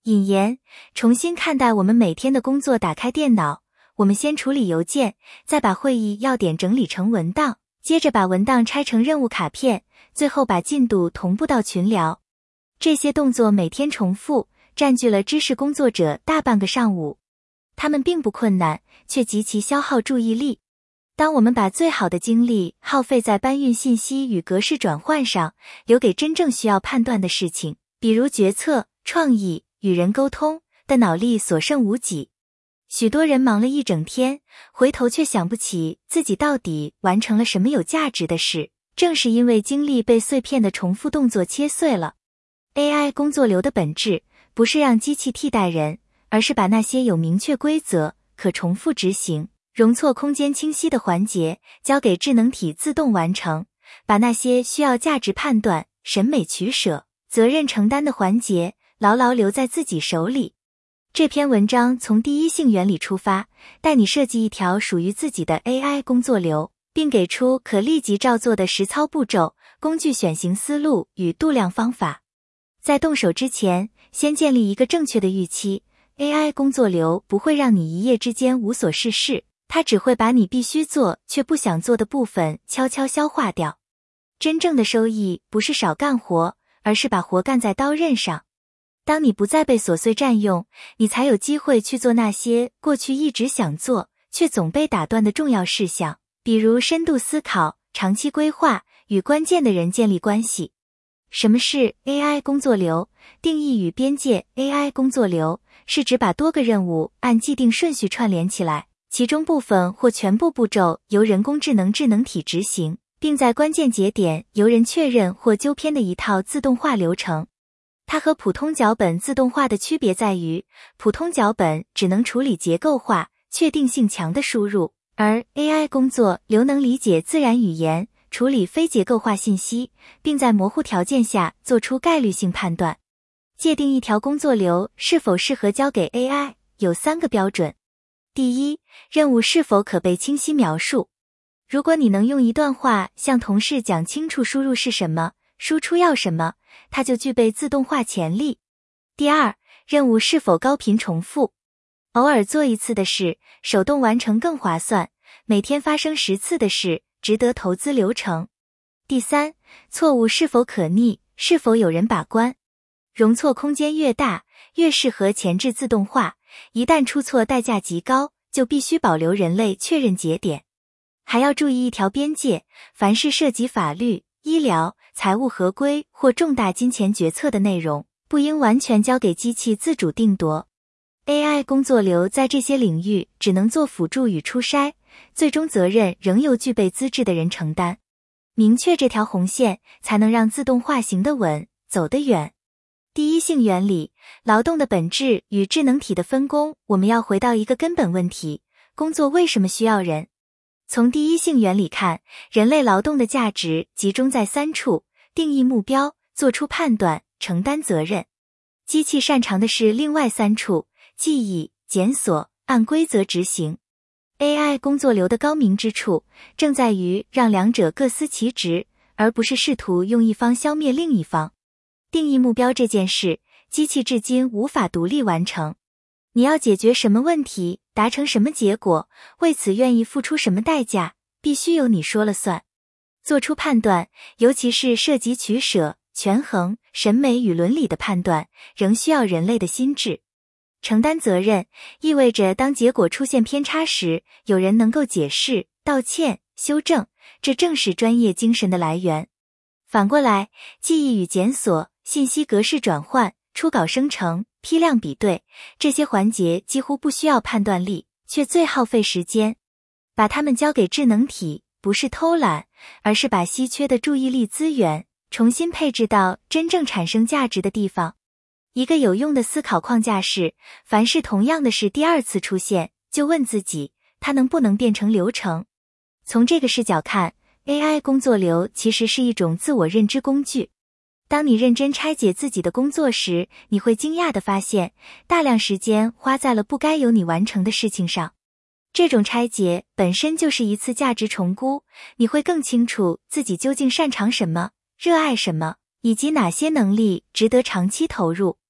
引言：重新看待我们每天的工作。打开电脑，我们先处理邮件，再把会议要点整理成文档，接着把文档拆成任务卡片，最后把进度同步到群聊。这些动作每天重复，占据了知识工作者大半个上午。它们并不困难，却极其消耗注意力。当我们把最好的精力耗费在搬运信息与格式转换上，留给真正需要判断的事情，比如决策、创意、与人沟通的脑力所剩无几。许多人忙了一整天，回头却想不起自己到底完成了什么有价值的事，正是因为精力被碎片的重复动作切碎了。AI 工作流的本质不是让机器替代人，而是把那些有明确规则、可重复执行、容错空间清晰的环节交给智能体自动完成，把那些需要价值判断、审美取舍、责任承担的环节牢牢留在自己手里。这篇文章从第一性原理出发，带你设计一条属于自己的 AI 工作流，并给出可立即照做的实操步骤、工具选型思路与度量方法。在动手之前，先建立一个正确的预期。AI 工作流不会让你一夜之间无所事事，它只会把你必须做却不想做的部分悄悄消化掉。真正的收益不是少干活，而是把活干在刀刃上。当你不再被琐碎占用，你才有机会去做那些过去一直想做却总被打断的重要事项，比如深度思考、长期规划、与关键的人建立关系。什么是 AI 工作流？定义与边界。 AI 工作流是指把多个任务按既定顺序串联起来，其中部分或全部步骤由人工智能体执行，并在关键节点由人确认或纠偏的一套自动化流程。它和普通脚本自动化的区别在于，普通脚本只能处理结构化、确定性强的输入，而 AI 工作流能理解自然语言，处理非结构化信息，并在模糊条件下做出概率性判断。界定一条工作流是否适合交给 AI， 有3个标准。第一，任务是否可被清晰描述。如果你能用一段话向同事讲清楚输入是什么，输出要什么，它就具备自动化潜力。第二，任务是否高频重复。偶尔做一次的事，手动完成更划算，每天发生10次的事，值得投资流程。第三，错误是否可逆，是否有人把关。容错空间越大，越适合前置自动化，一旦出错代价极高，就必须保留人类确认节点。还要注意一条边界，凡是涉及法律、医疗、财务合规或重大金钱决策的内容，不应完全交给机器自主定夺。AI 工作流在这些领域只能做辅助与初筛，最终责任仍由具备资质的人承担。明确这条红线，才能让自动化行得稳，走得远。第一性原理，劳动的本质与智能体的分工。我们要回到一个根本问题：工作为什么需要人？从第一性原理看，人类劳动的价值集中在3处：定义目标、做出判断、承担责任。机器擅长的是另外3处：记忆、检索、按规则执行。AI 工作流的高明之处，正在于让两者各司其职，而不是试图用一方消灭另一方。定义目标这件事，机器至今无法独立完成。你要解决什么问题，达成什么结果，为此愿意付出什么代价，必须由你说了算。做出判断，尤其是涉及取舍、权衡、审美与伦理的判断，仍需要人类的心智。承担责任，意味着当结果出现偏差时，有人能够解释、道歉、修正，这正是专业精神的来源。反过来，记忆与检索、信息格式转换、初稿生成、批量比对，这些环节几乎不需要判断力，却最耗费时间。把它们交给智能体，不是偷懒，而是把稀缺的注意力资源重新配置到真正产生价值的地方。一个有用的思考框架是，凡是同样的事第2次出现，就问自己，它能不能变成流程？从这个视角看， AI 工作流其实是一种自我认知工具。当你认真拆解自己的工作时，你会惊讶地发现，大量时间花在了不该由你完成的事情上。这种拆解本身就是一次价值重估，你会更清楚自己究竟擅长什么，热爱什么，以及哪些能力值得长期投入。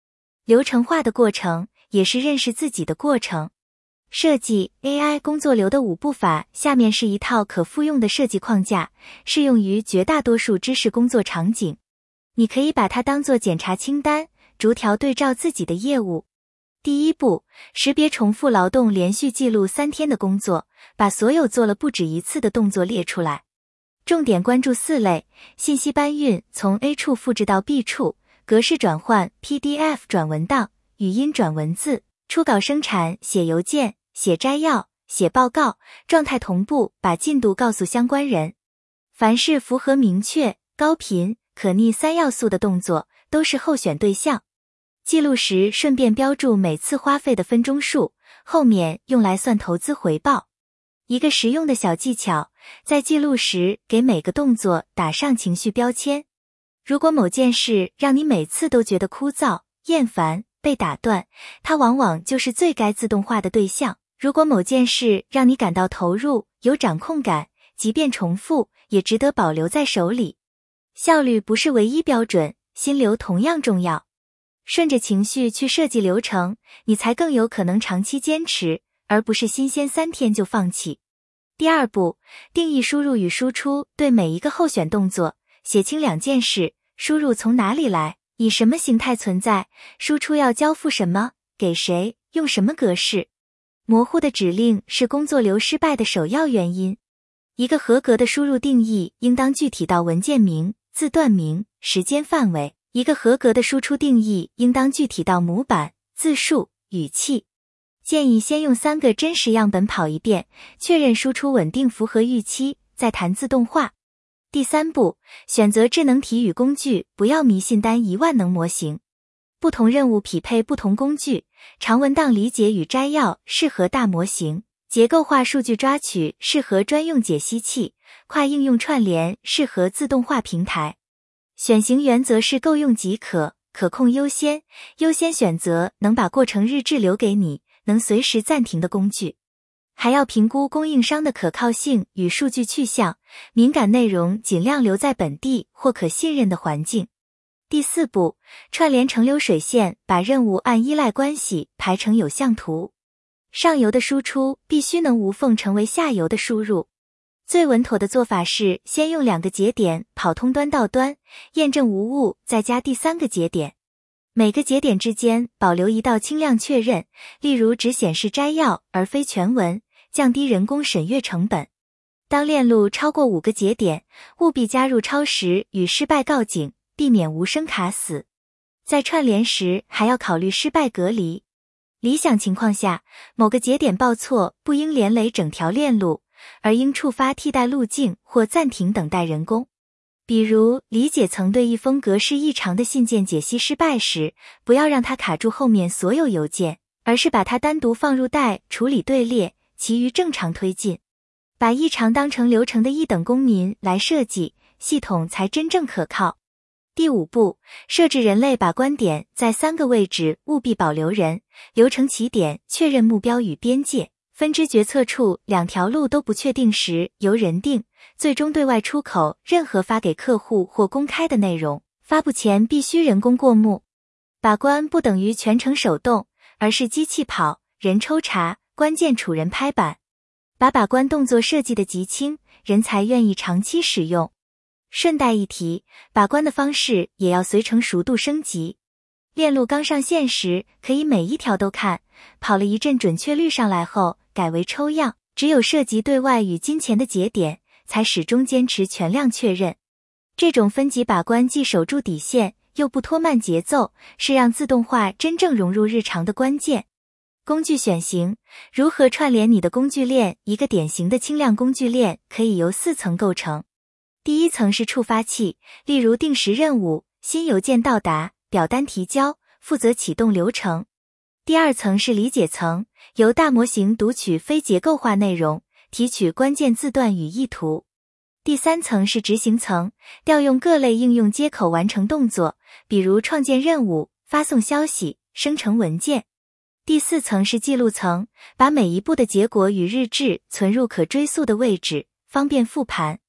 流程化的过程也是认识自己的过程。设计 AI 工作流的5步法，下面是一套可复用的设计框架，适用于绝大多数知识工作场景。你可以把它当作检查清单，逐条对照自己的业务。第一步，识别重复劳动，连续记录3天的工作，把所有做了不止一次的动作列出来。重点关注4类：信息搬运，从 A 处复制到 B 处；格式转换 ，PDF 转文档，语音转文字；初稿生产，写邮件，写摘要，写报告；状态同步，把进度告诉相关人。凡是符合明确、高频、可逆3要素的动作，都是候选对象。记录时顺便标注每次花费的分钟数，后面用来算投资回报。一个实用的小技巧，在记录时给每个动作打上情绪标签。如果某件事让你每次都觉得枯燥、厌烦、被打断，它往往就是最该自动化的对象。如果某件事让你感到投入、有掌控感，即便重复，也值得保留在手里。效率不是唯一标准，心流同样重要。顺着情绪去设计流程，你才更有可能长期坚持，而不是新鲜3天就放弃。第2步，定义输入与输出，对每一个候选动作，写清2件事：输入从哪里来，以什么形态存在；输出要交付什么，给谁，用什么格式。模糊的指令是工作流失败的首要原因。一个合格的输入定义应当具体到文件名、字段名、时间范围。一个合格的输出定义应当具体到模板、字数、语气。建议先用3个真实样本跑一遍，确认输出稳定符合预期，再谈自动化。第3步，选择智能题与工具，不要迷信单一万能模型。不同任务匹配不同工具，长文档理解与摘要适合大模型，结构化数据抓取适合专用解析器，跨应用串联适合自动化平台。选型原则是够用即可，可控优先，优先选择能把过程日志留给你，能随时暂停的工具。还要评估供应商的可靠性与数据去向，敏感内容尽量留在本地或可信任的环境。第4步，串联成流水线，把任务按依赖关系排成有向图。上游的输出必须能无缝成为下游的输入。最稳妥的做法是先用2个节点跑通端到端，验证无误，再加第3个节点。每个节点之间保留一道轻量确认，例如只显示摘要而非全文，降低人工审阅成本。当链路超过5个节点，务必加入超时与失败告警，避免无声卡死。在串联时还要考虑失败隔离。理想情况下，某个节点报错不应连累整条链路，而应触发替代路径或暂停等待人工。比如理解层对一封格式异常的信件解析失败时，不要让它卡住后面所有邮件，而是把它单独放入袋处理队列，其余正常推进。把异常当成流程的一等公民来设计，系统才真正可靠。第5步，设置人类把关点，在3个位置务必保留人：流程起点、确认目标与边界；分支决策处2条路都不确定时由人定；最终对外出口，任何发给客户或公开的内容，发布前必须人工过目。把关不等于全程手动，而是机器跑，人抽查，关键储人拍板。把关动作设计得极轻，人才愿意长期使用。顺带一提，把关的方式也要随成熟度升级。链路刚上线时，可以每一条都看，跑了一阵准确率上来后，改为抽样，只有涉及对外与金钱的节点，才始终坚持全量确认。这种分级把关既守住底线，又不拖慢节奏，是让自动化真正融入日常的关键。工具选型，如何串联你的工具链？一个典型的轻量工具链可以由4层构成。第1层是触发器，例如定时任务、新邮件到达、表单提交，负责启动流程。第2层是理解层，由大模型读取非结构化内容，提取关键字段与意图。第3层是执行层，调用各类应用接口完成动作，比如创建任务、发送消息、生成文件。第4层是记录层，把每一步的结果与日志存入可追溯的位置，方便复盘。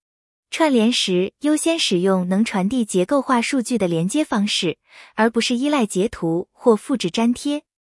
串联时优先使用能传递结构化数据的连接方式，而不是依赖截图或复制粘贴。